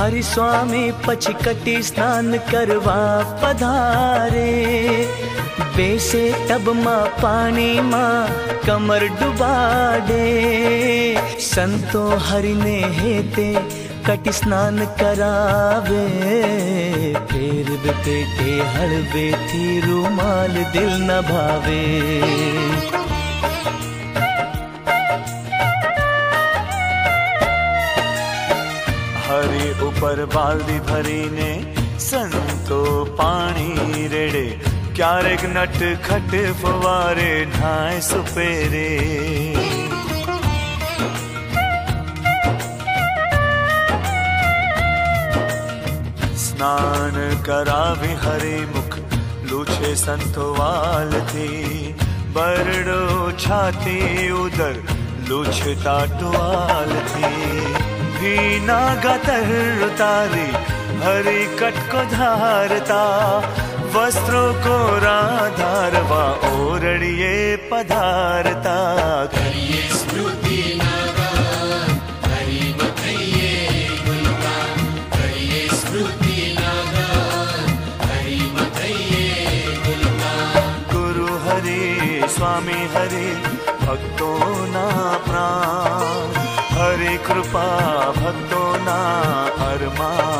हरि स्वामी पचकटी स्नान करवा पधारे। बेसे टब मां पानी मां कमर डुबा दे। संतो हरि ने हेते कटि स्नान करावे। फेर पेटे हड़बे थी रूमाल दिल न भावे। हरि ऊपर बाल्दी भरी ने संतो पानी रेड़े। क्यारेक नट खट फवारे ढाए सुपेरे। स्नान करावी हरि मुख लूछे संतोवाल थी। बरड़ो छाती उदर लूछता टुआल थी। भीना गतर उतारी हरि कट को धारता। वस्त्रों को राधारवा ओरड़िए पधारता। करिए स्मृति नागान हरि मथैये गुलगान। करिए स्मृति नागान हरि मथैये गुलगान। गुरु हरि स्वामी हरि भक्तों ना प्राण। हरि कृपा भक्तों ना अरमान।